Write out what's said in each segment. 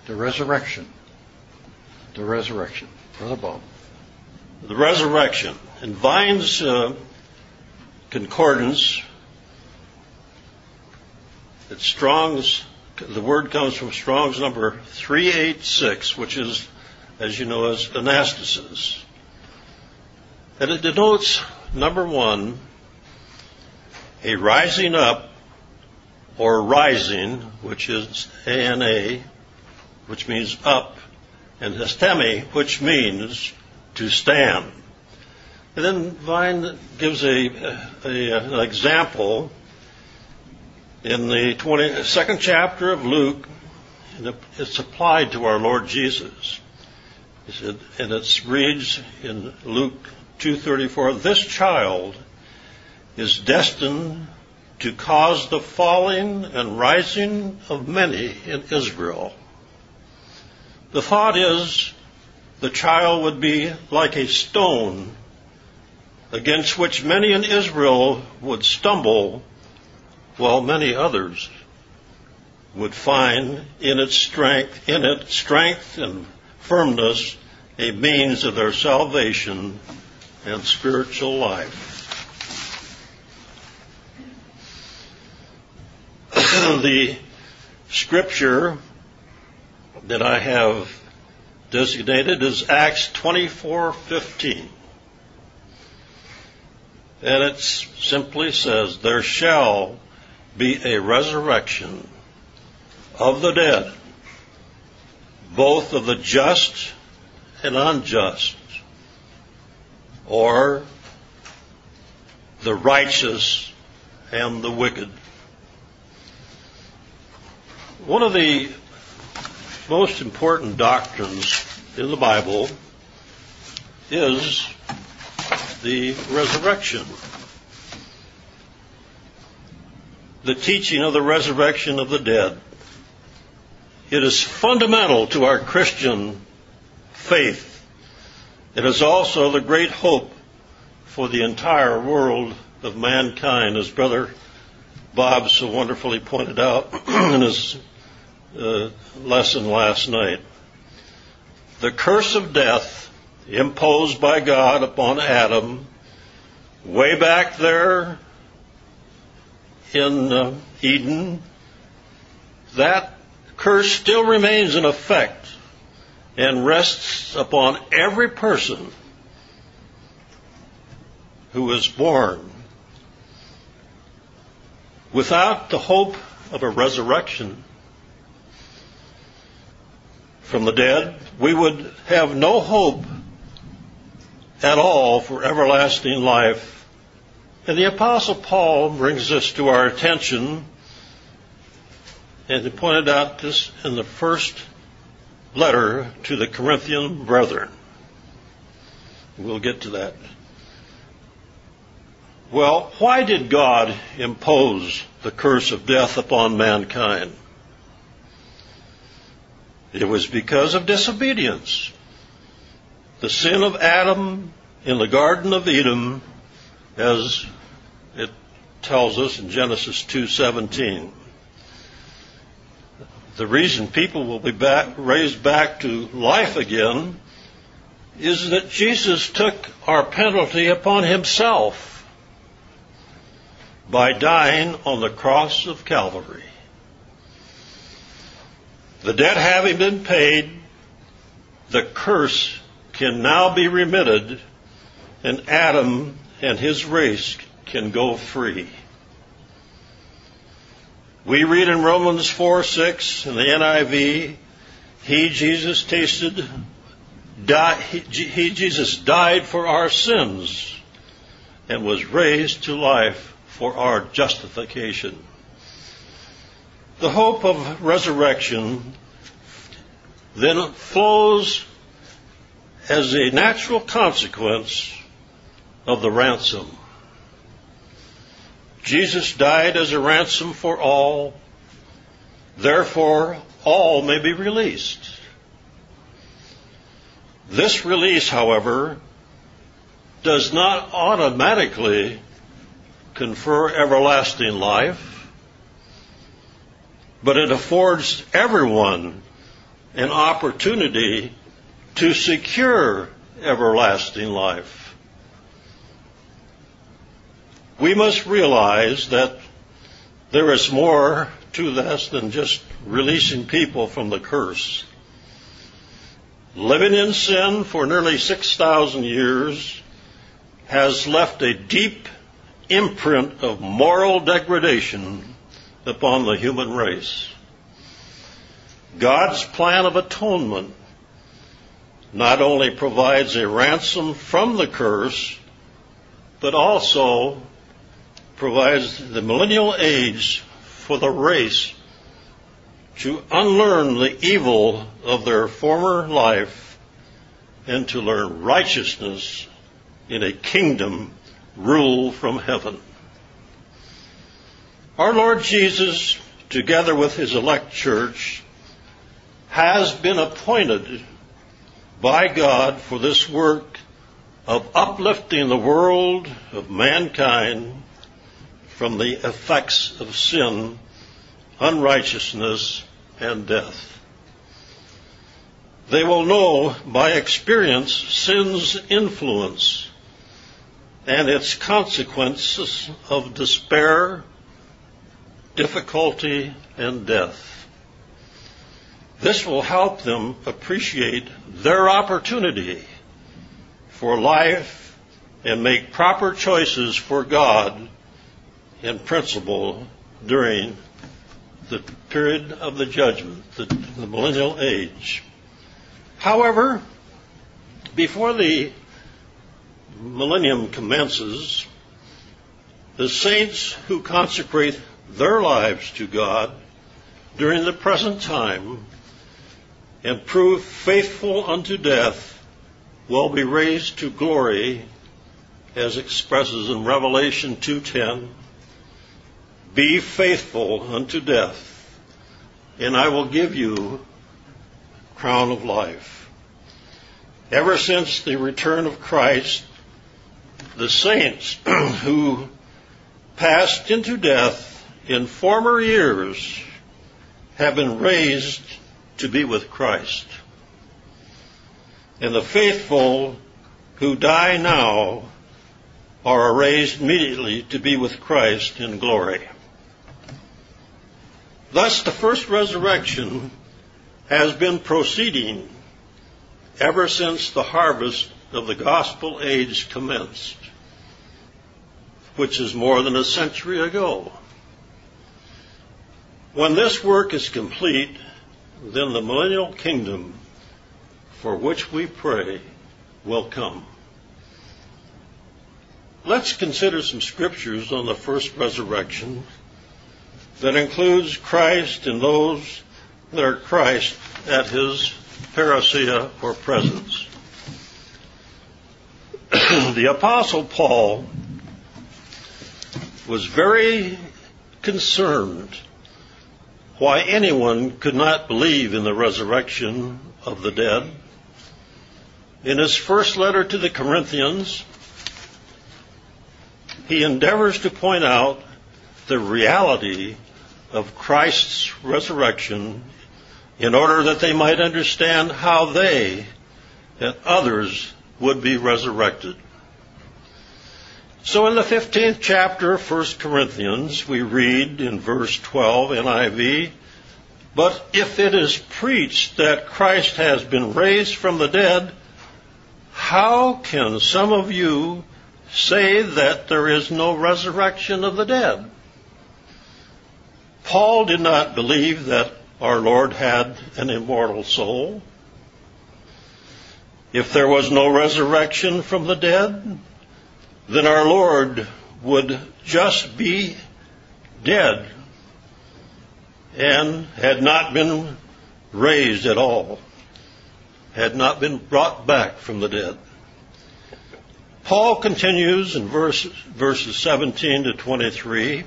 The resurrection. The resurrection. Brother Bob. The resurrection. In Vine's concordance, it's Strong's, the word comes from Strong's number 386, which is, as you know, as anastasis. And it denotes, number one, a rising up or rising, which is ana, which means up, and histemi, which means to stand. And then Vine gives an example in the 22nd chapter of Luke, and it's applied to our Lord Jesus. He said, and it reads in Luke 2:34, this child is destined to cause the falling and rising of many in Israel. The thought is the child would be like a stone against which many in Israel would stumble, while many others would find in its strength and firmness a means of their salvation and spiritual life. The scripture that I have designated is Acts 24:15. And it simply says, there shall be a resurrection of the dead, both of the just and unjust, or the righteous and the wicked. One of the most important doctrines in the Bible is the resurrection. The teaching of the resurrection of the dead. It is fundamental to our Christian faith. It is also the great hope for the entire world of mankind, as Brother Bob so wonderfully pointed out in his lesson last night. The curse of death imposed by God upon Adam way back there in Eden, that curse still remains in effect and rests upon every person who is born. Without the hope of a resurrection from the dead, we would have no hope at all for everlasting life. And the Apostle Paul brings this to our attention, and he pointed out this in the first letter to the Corinthian brethren. We'll get to that. Well, why did God impose the curse of death upon mankind? It was because of disobedience. The sin of Adam in the Garden of Eden, as it tells us in Genesis 2:17. The reason people will be raised back to life again is that Jesus took our penalty upon himself by dying on the cross of Calvary. The debt having been paid, the curse can now be remitted, and Adam and his race can go free. We read in Romans 4:6 in the NIV, Jesus died for our sins and was raised to life for our justification. The hope of resurrection then flows as a natural consequence of the ransom. Jesus died as a ransom for all, therefore all may be released. This release, however, does not automatically confer everlasting life, but it affords everyone an opportunity to secure everlasting life. We must realize that there is more to this than just releasing people from the curse. Living in sin for nearly 6,000 years has left a deep imprint of moral degradation upon the human race. God's plan of atonement not only provides a ransom from the curse, but also provides the millennial age for the race to unlearn the evil of their former life and to learn righteousness in a kingdom ruled from heaven. Our Lord Jesus, together with his elect church, has been appointed by God for this work of uplifting the world of mankind from the effects of sin, unrighteousness, and death. They will know by experience sin's influence and its consequences of despair, difficulty, and death. This will help them appreciate their opportunity for life and make proper choices for God in principle during the period of the judgment, the millennial age. However, before the millennium commences, the saints who consecrate their lives to God during the present time and prove faithful unto death will be raised to glory, as expresses in Revelation 2:10. Be faithful unto death, and I will give you crown of life. Ever since the return of Christ, the saints who passed into death in former years have been raised to be with Christ. And the faithful who die now are raised immediately to be with Christ in glory. Thus, the first resurrection has been proceeding ever since the harvest of the gospel age commenced, which is more than a century ago. When this work is complete, then the millennial kingdom for which we pray will come. Let's consider some scriptures on the first resurrection that includes Christ and those that are Christ at his parousia or presence. The Apostle Paul was very concerned why anyone could not believe in the resurrection of the dead. In his first letter to the Corinthians, he endeavors to point out the reality of Christ's resurrection in order that they might understand how they and others would be resurrected. So in the 15th chapter of 1 Corinthians, we read in verse 12 NIV, "But if it is preached that Christ has been raised from the dead, how can some of you say that there is no resurrection of the dead?" Paul did not believe that our Lord had an immortal soul. If there was no resurrection from the dead, then our Lord would just be dead and had not been raised at all, had not been brought back from the dead. Paul continues in verses 17 to 23,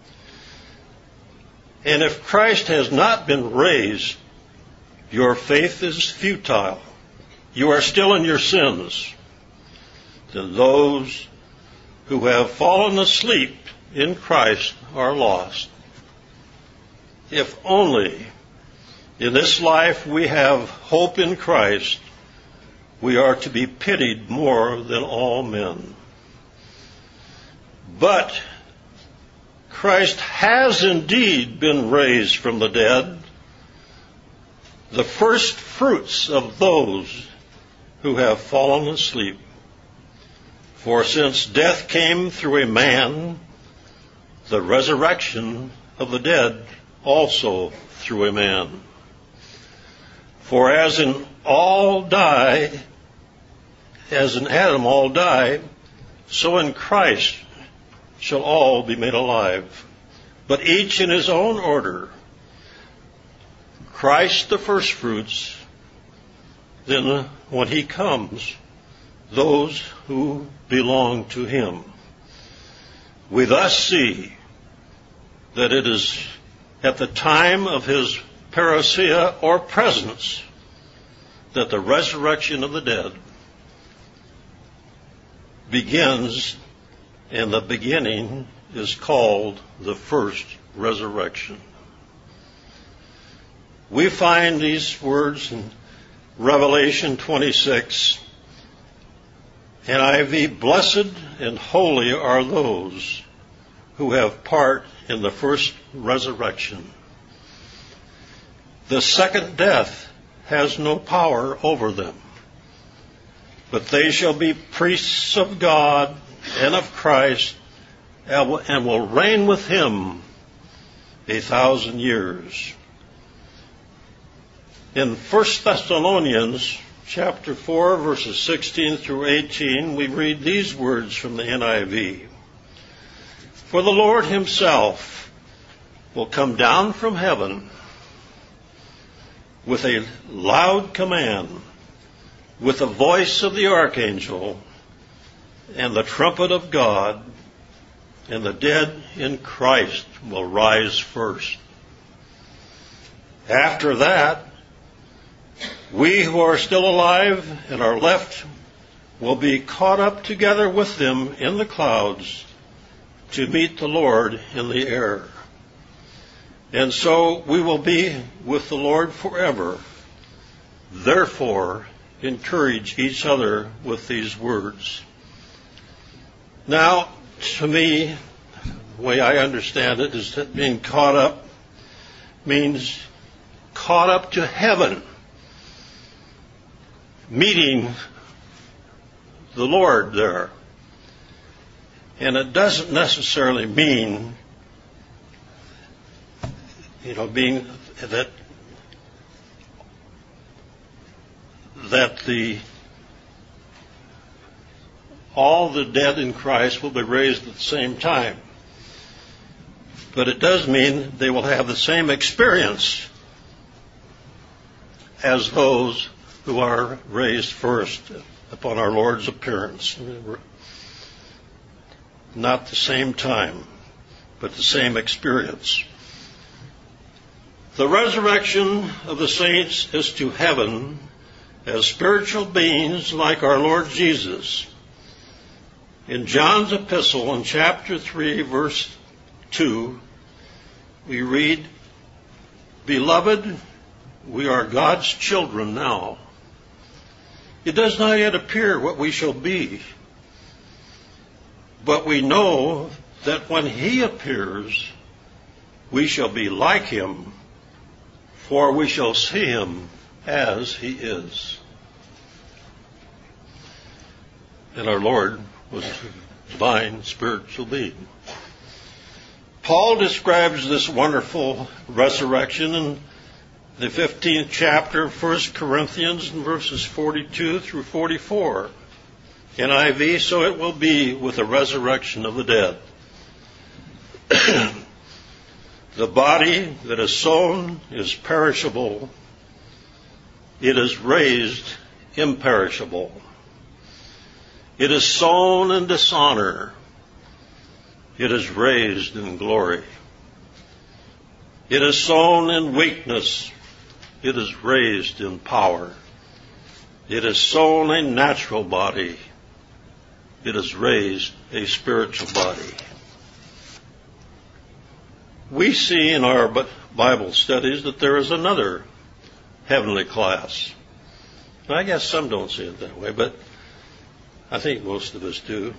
"And if Christ has not been raised, your faith is futile. You are still in your sins. Then those who have fallen asleep in Christ are lost. If only In this life we have hope in Christ. We are to be pitied more than all men. But Christ has indeed been raised from the dead, the first fruits of those who have fallen asleep. For since death came through a man, the resurrection of the dead also through a man. For as in Adam all die, so in Christ shall all be made alive, but each in his own order. Christ the firstfruits, then when he comes, those who belong to him. We thus see that it is at the time of his parousia or presence that the resurrection of the dead begins, and the beginning is called the first resurrection. We find these words in Revelation 26, NIV, blessed and holy are those who have part in the first resurrection. The second death has no power over them, but they shall be priests of God and of Christ, and will reign with him 1,000 years. In 1 Thessalonians chapter 4, verses 16 through 18, we read these words from the NIV. For the Lord himself will come down from heaven with a loud command, with the voice of the archangel, and the trumpet of God, and the dead in Christ will rise first. After that, we who are still alive and are left will be caught up together with them in the clouds to meet the Lord in the air. And so we will be with the Lord forever. Therefore, encourage each other with these words. Now, to me, the way I understand it is that being caught up means caught up to heaven, meeting the Lord there. And it doesn't necessarily mean, being that all the dead in Christ will be raised at the same time. But it does mean they will have the same experience as those who are raised first upon our Lord's appearance. Not the same time, but the same experience. The resurrection of the saints is to heaven as spiritual beings like our Lord Jesus. In John's epistle, in chapter 3, verse 2, we read, Beloved, we are God's children now. It does not yet appear what we shall be, but we know that when he appears, we shall be like him, for we shall see him as he is. And our Lord was a divine spiritual being. Paul describes this wonderful resurrection in the 15th chapter of 1 Corinthians, in verses 42 through 44. NIV, so it will be with the resurrection of the dead. The body that is sown is perishable. It is raised imperishable. It is sown in dishonor. It is raised in glory. It is sown in weakness. It is raised in power. It is sown a natural body. It is raised a spiritual body. We see in our Bible studies that there is another heavenly class. I guess some don't see it that way, but I think most of us do.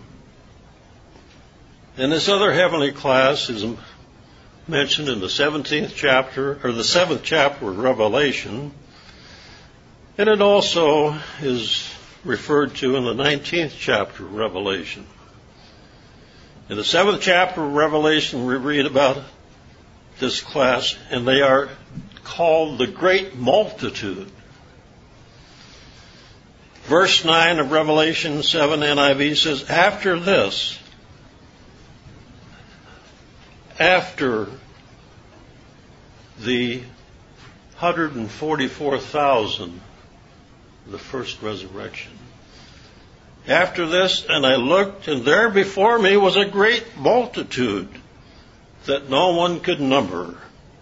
And this other heavenly class is mentioned in the 17th chapter, or the 7th chapter of Revelation, and it also is referred to in the 19th chapter of Revelation. In the 7th chapter of Revelation, we read about this class, and they are called the Great Multitude. Verse 9 of Revelation 7 NIV says, after this, after the 144,000, the first resurrection. After this, and I looked, and there before me was a great multitude that no one could number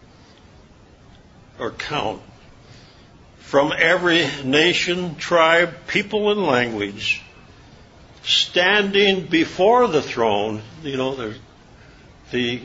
or count, from every nation, tribe, people, and language, standing before the throne. You know, there's the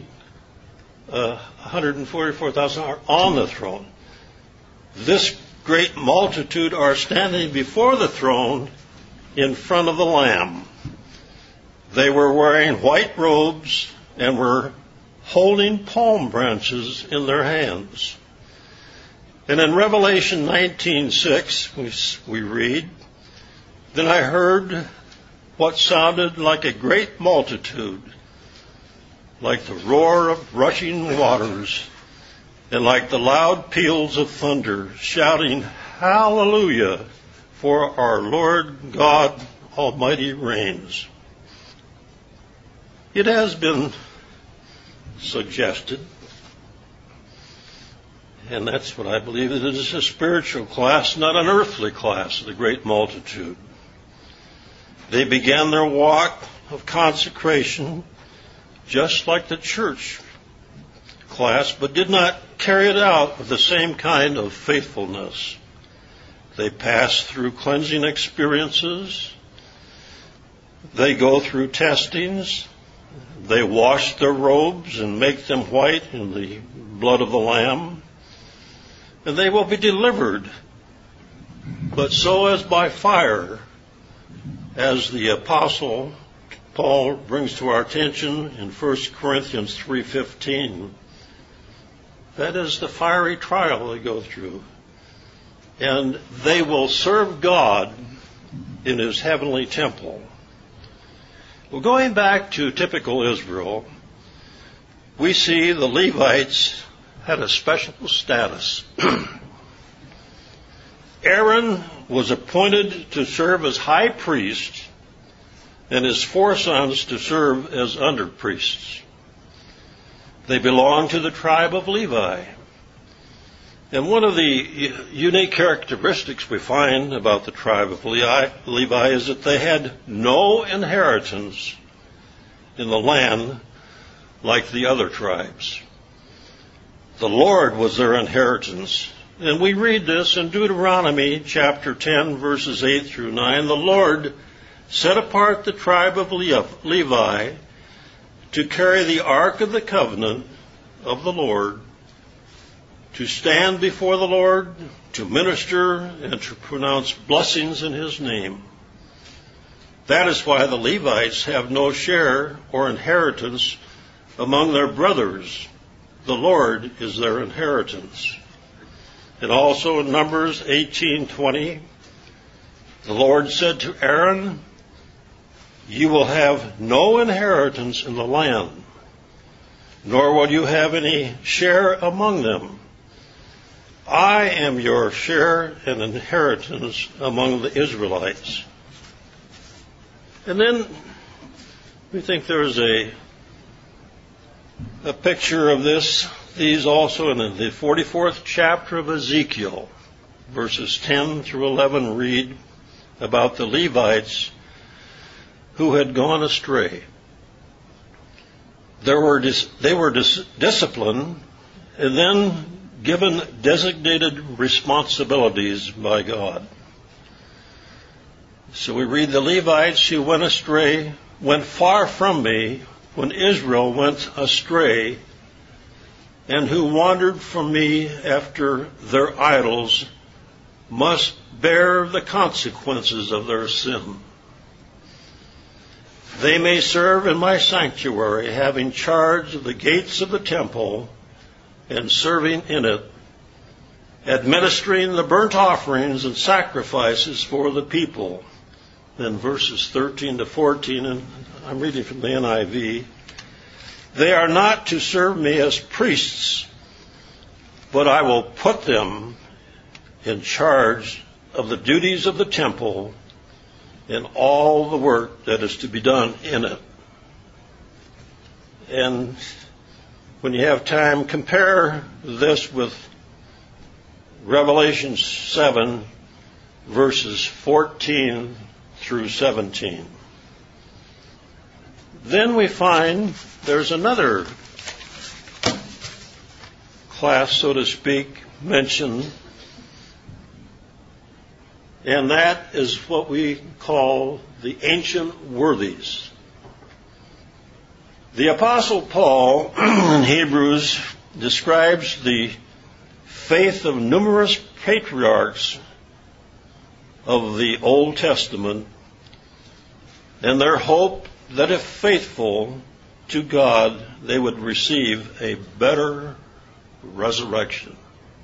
144,000 are on the throne. This great multitude are standing before the throne in front of the Lamb. They were wearing white robes and were holding palm branches in their hands. And in Revelation 19:6, we read, then I heard what sounded like a great multitude, like the roar of rushing waters, and like the loud peals of thunder, shouting, Hallelujah, for our Lord God Almighty reigns. It has been suggested, and that's what I believe, that it is a spiritual class, not an earthly class, the great multitude. They began their walk of consecration just like the church class, but did not carry it out with the same kind of faithfulness. They pass through cleansing experiences. They go through testings. They wash their robes and make them white in the blood of the Lamb. And they will be delivered, but so as by fire, as the Apostle Paul brings to our attention in 1 Corinthians 3:15. That is the fiery trial they go through. And they will serve God in His heavenly temple. Well, going back to typical Israel, we see the Levites had a special status. Aaron was appointed to serve as high priest, and his 4 sons to serve as under priests. They belonged to the tribe of Levi. And one of the unique characteristics we find about the tribe of Levi is that they had no inheritance in the land like the other tribes. The Lord was their inheritance. And we read this in Deuteronomy chapter 10, verses 8 through 9. The Lord set apart the tribe of Levi to carry the ark of the covenant of the Lord, to stand before the Lord, to minister, and to pronounce blessings in His name. That is why the Levites have no share or inheritance among their brothers. The Lord is their inheritance. And also in Numbers 18:20, the Lord said to Aaron, you will have no inheritance in the land, nor will you have any share among them. I am your share and inheritance among the Israelites. And then we think there's a picture of these also in the 44th chapter of Ezekiel. Verses 10 through 11 read about the Levites who had gone astray. They were disciplined and then given designated responsibilities by God. So we read the Levites who went astray, went far from me when Israel went astray, and who wandered from me after their idols must bear the consequences of their sin. They may serve in my sanctuary, having charge of the gates of the temple and serving in it, administering the burnt offerings and sacrifices for the people. Then verses 13 to 14, and I'm reading from the NIV. They are not to serve me as priests, but I will put them in charge of the duties of the temple and all the work that is to be done in it. And when you have time, compare this with Revelation 7, verses 14 through 17. Then we find there's another class, so to speak, mentioned, and that is what we call the ancient worthies. The Apostle Paul in Hebrews describes the faith of numerous patriarchs of the Old Testament and their hope that if faithful to God, they would receive a better resurrection.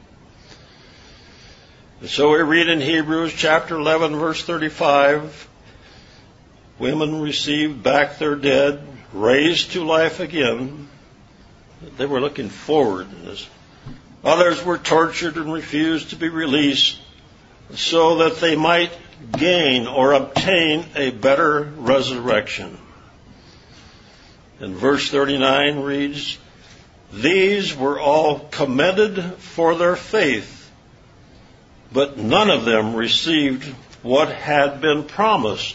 And so we read in Hebrews chapter 11, verse 35, women received back their dead, raised to life again. They were looking forward to this. Others were tortured and refused to be released so that they might gain or obtain a better resurrection. And verse 39 reads, these were all commended for their faith, but none of them received what had been promised.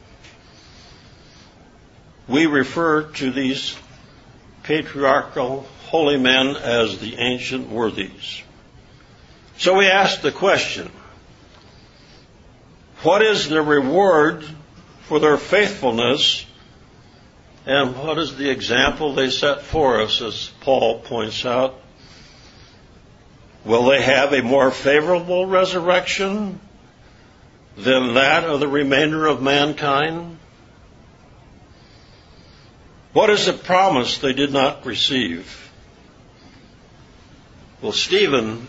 We refer to these patriarchal holy men as the ancient worthies. So we ask the question, what is the reward for their faithfulness, and what is the example they set for us, as Paul points out? Will they have a more favorable resurrection than that of the remainder of mankind? What is the promise they did not receive? Well, Stephen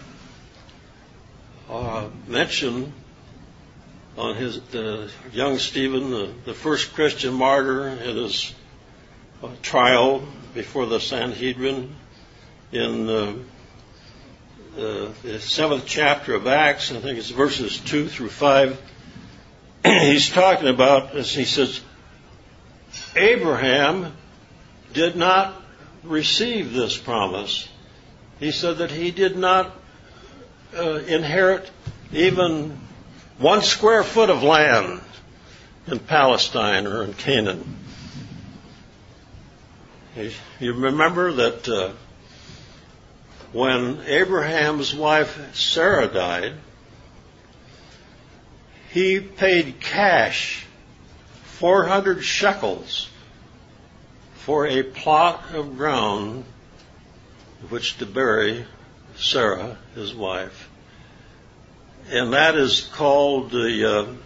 mentioned on his young Stephen, the first Christian martyr, in his trial before the Sanhedrin in the 7th chapter of Acts. I think it's verses 2 through 5. He's talking about, as he says, Abraham did not receive this promise. He said that he did not inherit even 1 square foot of land in Palestine or in Canaan. You remember that when Abraham's wife Sarah died, he paid cash 400 shekels for a plot of ground which to bury Sarah, his wife. And that is called the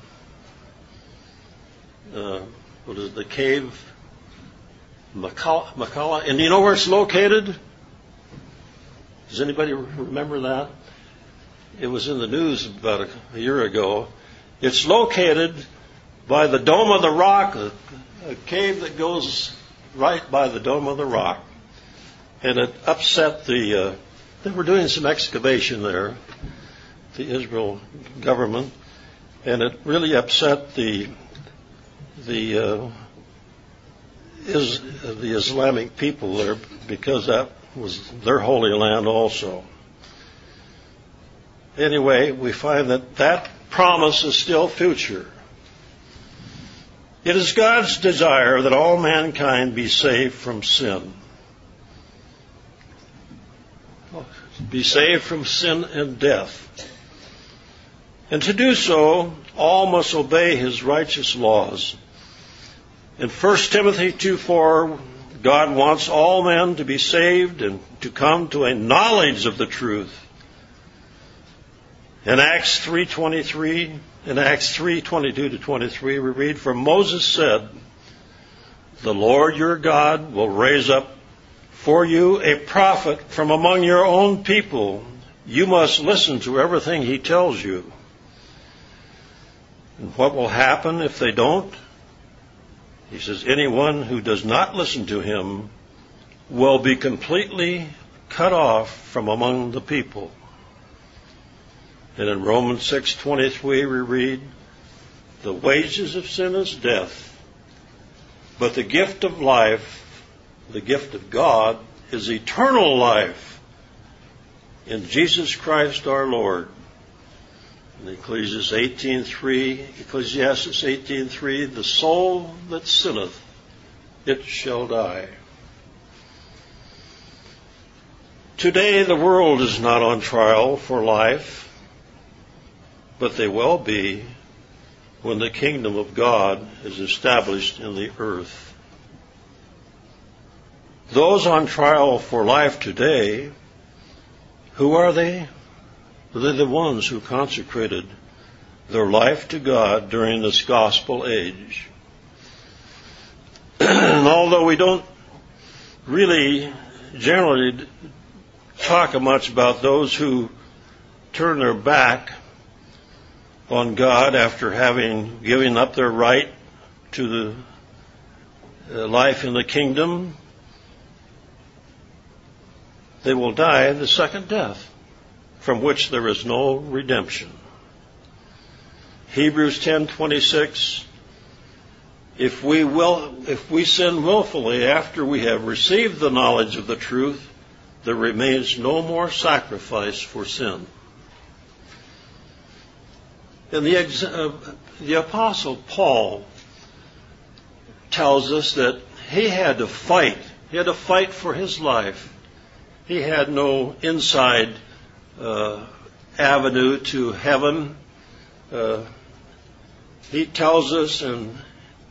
cave Machpelah. And do you know where it's located? Does anybody remember that? It was in the news about a year ago. It's located by the Dome of the Rock, a cave that goes right by the Dome of the Rock. And it upset they were doing some excavation there, the Israel government, and it really upset the Islamic people there, because that was their holy land also. Anyway, we find that promise is still future. It is God's desire that all mankind be saved from sin. Be saved from sin and death. And to do so, all must obey his righteous laws. In 1 Timothy 2:4, God wants all men to be saved and to come to a knowledge of the truth. In Acts 3:22 to 23, we read, "For Moses said, 'The Lord your God will raise up for you a prophet from among your own people. You must listen to everything he tells you.' And what will happen if they don't? He says, 'Anyone who does not listen to him will be completely cut off from among the people.'" And in Romans 6:23 we read, "The wages of sin is death, but the gift of life, the gift of God, is eternal life in Jesus Christ our Lord." In Ecclesiastes 18:3, "The soul that sinneth, it shall die." Today the world is not on trial for life, but they will be when the kingdom of God is established in the earth. Those on trial for life today, who are they? They're the ones who consecrated their life to God during this gospel age. And although we don't really generally talk much about those who turn their back on God after having given up their right to the life in the kingdom, they will die the second death, from which there is no redemption. Hebrews 10:26, if we sin willfully after we have received the knowledge of the truth, there remains no more sacrifice for sin. And the Apostle Paul tells us that he had to fight. He had to fight for his life. He had no inside avenue to heaven. He tells us in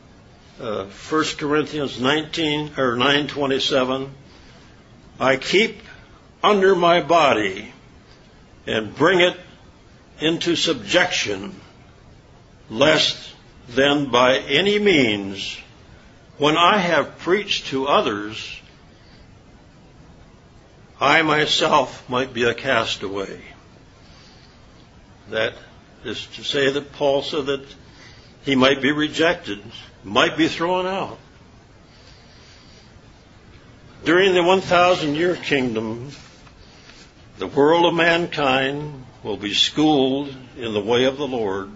1 Corinthians 9:27, "I keep under my body and bring it into subjection, lest then by any means, when I have preached to others, I myself might be a castaway." That is to say that Paul said that he might be rejected, might be thrown out. During the 1,000-year kingdom, the world of mankind will be schooled in the way of the Lord.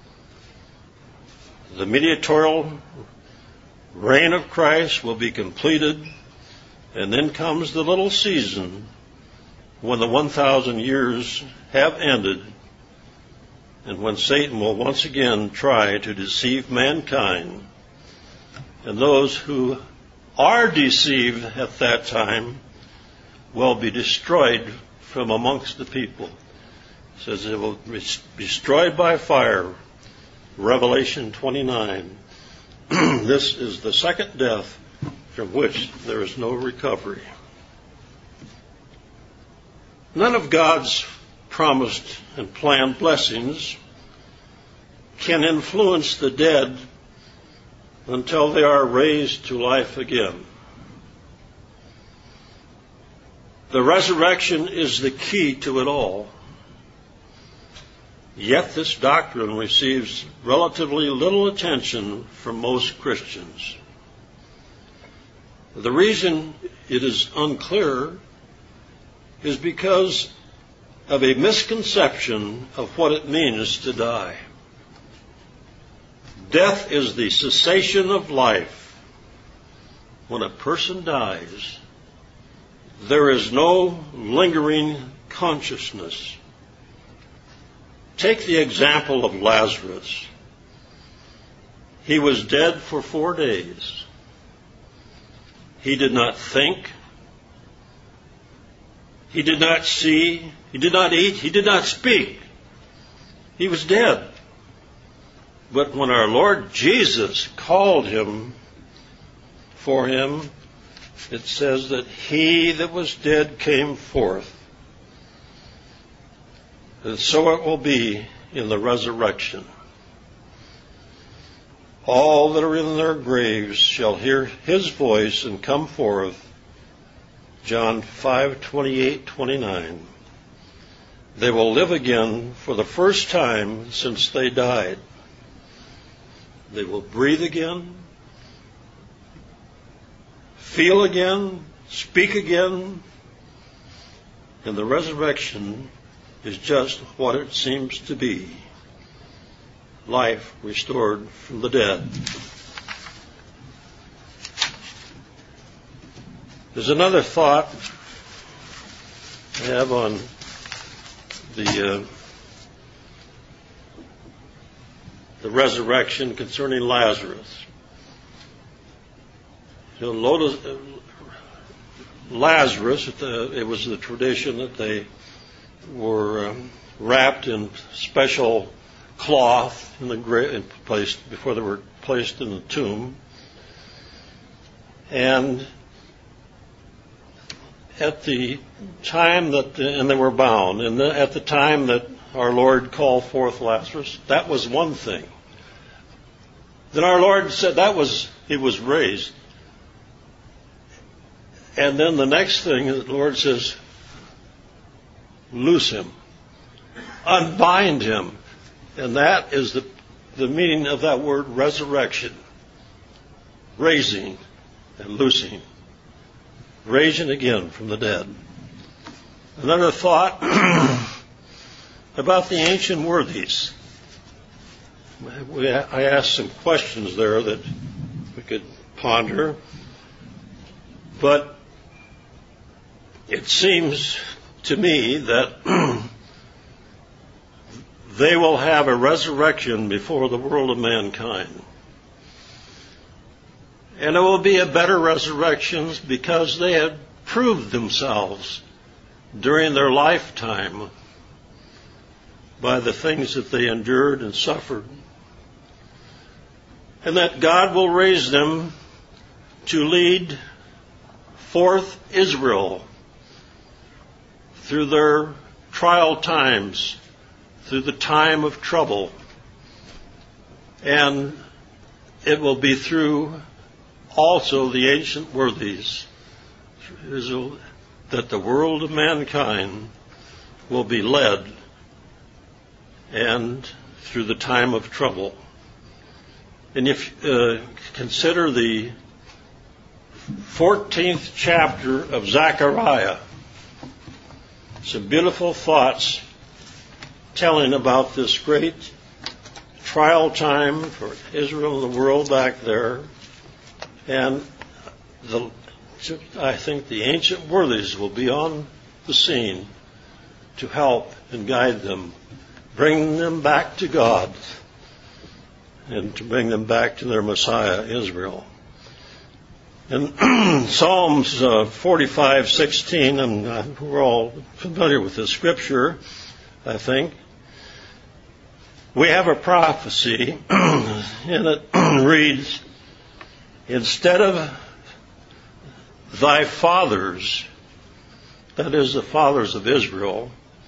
The mediatorial reign of Christ will be completed, and then comes the little season when the 1,000 years have ended, and when Satan will once again try to deceive mankind. And those who are deceived at that time will be destroyed from amongst the people. It says it will be destroyed by fire. Revelation 29. This is the second death from which there is no recovery. None of God's promised and planned blessings can influence the dead until they are raised to life again. The resurrection is the key to it all. Yet this doctrine receives relatively little attention from most Christians. The reason it is unclear is because of a misconception of what it means to die. Death is the cessation of life. When a person dies, there is no lingering consciousness. Take the example of Lazarus. He was dead for 4 days. He did not think. He did not see. He did not eat. He did not speak. He was dead. But when our Lord Jesus called him for him, it says that he that was dead came forth. And so it will be in the resurrection. All that are in their graves shall hear his voice and come forth. John 5:28-29. They will live again for the first time since they died. They will breathe again, feel again, speak again, and the resurrection is just what it seems to be. Life restored from the dead. There's another thought I have on the resurrection concerning Lazarus. Lazarus, it was the tradition that they were wrapped in special cloth in the grave, placed before they were placed in the tomb, and at the time that and they were bound, and at the time that our Lord called forth Lazarus, that was one thing. Then our Lord said he was raised. And then the next thing, the Lord says, loose him, unbind him. And that is the meaning of that word resurrection. Raising and loosing. Raising again from the dead. Another thought about the ancient worthies. I asked some questions there that we could ponder. But it seems to me that they will have a resurrection before the world of mankind. And it will be a better resurrection because they had proved themselves during their lifetime by the things that they endured and suffered. And that God will raise them to lead forth Israel through their trial times, through the time of trouble. And it will be through also the ancient worthies that the world of mankind will be led, and through the time of trouble. And if you consider the 14th chapter of Zechariah, some beautiful thoughts telling about this great trial time for Israel and the world back there. And I think the ancient worthies will be on the scene to help and guide them, bring them back to God, and to bring them back to their Messiah, Israel. In Psalms 45:16, and we're all familiar with this scripture, I think, we have a prophecy, and it reads, instead of thy fathers, that is the fathers of Israel,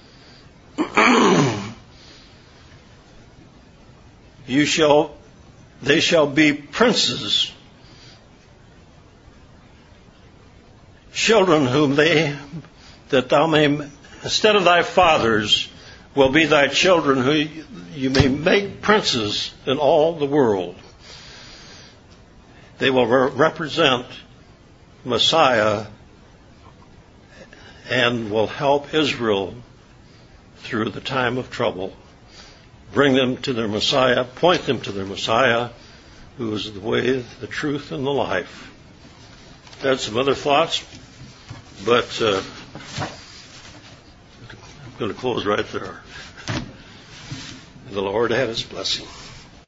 they shall be princes, children that thou may, instead of thy fathers, will be thy children, who you may make princes in all the world. They will represent Messiah and will help Israel through the time of trouble. Bring them to their Messiah, point them to their Messiah, who is the way, the truth, and the life. Had some other thoughts, but I'm going to close right there. The Lord have His blessing.